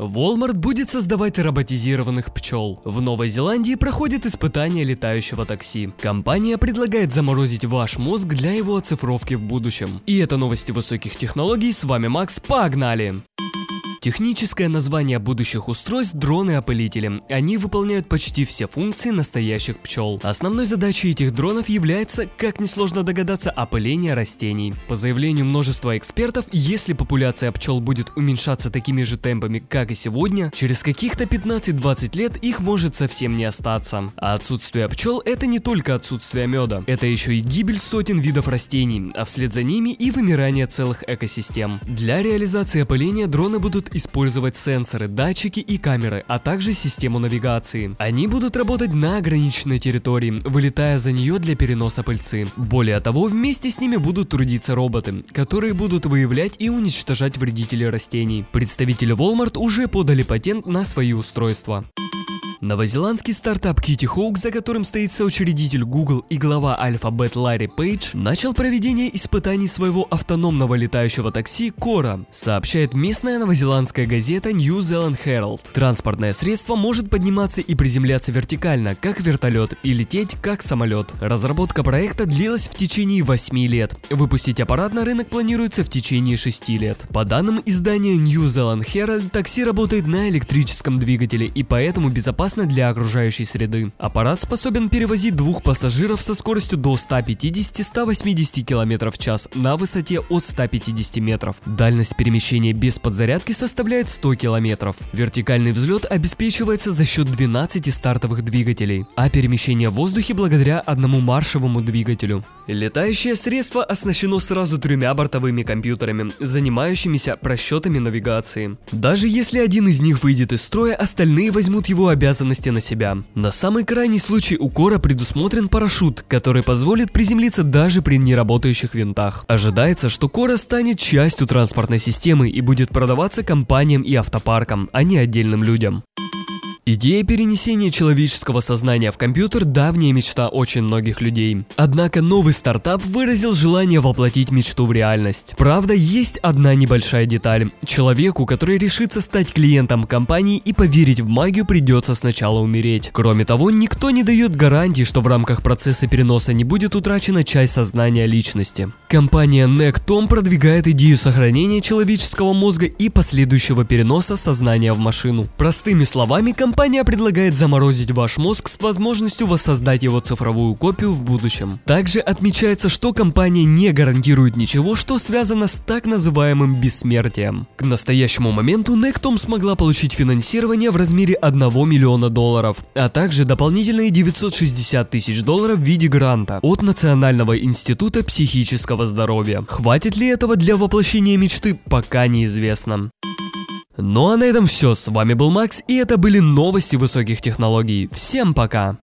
Walmart будет создавать роботизированных пчел. В Новой Зеландии проходит испытание летающего такси. Компания предлагает заморозить ваш мозг для его оцифровки в будущем. И это новости высоких технологий, с вами Макс, погнали! Техническое название будущих устройств – дроны-опылители. Они выполняют почти все функции настоящих пчел. Основной задачей этих дронов является, как несложно догадаться, опыление растений. По заявлению множества экспертов, если популяция пчел будет уменьшаться такими же темпами, как и сегодня, через каких-то 15-20 лет их может совсем не остаться. А отсутствие пчел – это не только отсутствие меда, это еще и гибель сотен видов растений, а вслед за ними и вымирание целых экосистем. Для реализации опыления дроны будут использовать сенсоры, датчики и камеры, а также систему навигации. Они будут работать на ограниченной территории, вылетая за нее для переноса пыльцы. Более того, вместе с ними будут трудиться роботы, которые будут выявлять и уничтожать вредителей растений. Представители Walmart уже подали патент на свои устройства. Новозеландский стартап Kitty Hawk, за которым стоит соучредитель Google и глава Alphabet Ларри Пейдж, начал проведение испытаний своего автономного летающего такси Кора, сообщает местная новозеландская газета New Zealand Herald. Транспортное средство может подниматься и приземляться вертикально, как вертолет, и лететь, как самолет. Разработка проекта длилась в течение 8 лет. Выпустить аппарат на рынок планируется в течение 6 лет. По данным издания New Zealand Herald, такси работает на электрическом двигателе и поэтому безопасно для окружающей среды. Аппарат способен перевозить 2 пассажиров со скоростью до 150-180 км в час на высоте от 150 метров. Дальность перемещения без подзарядки составляет 100 км. Вертикальный взлет обеспечивается за счет 12 стартовых двигателей, а перемещение в воздухе благодаря одному маршевому двигателю. Летающее средство оснащено сразу 3 бортовыми компьютерами, занимающимися просчетами навигации. Даже если один из них выйдет из строя, остальные возьмут его обязанности на себя. На самый крайний случай у Кора предусмотрен парашют, который позволит приземлиться даже при неработающих винтах. Ожидается, что Кора станет частью транспортной системы и будет продаваться компаниям и автопаркам, а не отдельным людям. Идея перенесения человеческого сознания в компьютер – давняя мечта очень многих людей. Однако новый стартап выразил желание воплотить мечту в реальность. Правда, есть одна небольшая деталь. Человеку, который решится стать клиентом компании и поверить в магию, придется сначала умереть. Кроме того, никто не дает гарантии, что в рамках процесса переноса не будет утрачена часть сознания личности. Компания Nectom продвигает идею сохранения человеческого мозга и последующего переноса сознания в машину. Простыми словами, компания предлагает заморозить ваш мозг с возможностью воссоздать его цифровую копию в будущем. Также отмечается, что компания не гарантирует ничего, что связано с так называемым бессмертием. К настоящему моменту Nectom смогла получить финансирование в размере $1 миллиона, а также дополнительные $960 000 в виде гранта от Национального института психического здоровья. Хватит ли этого для воплощения мечты, пока неизвестно. Ну а на этом все, с вами был Макс, и это были новости высоких технологий. Всем пока!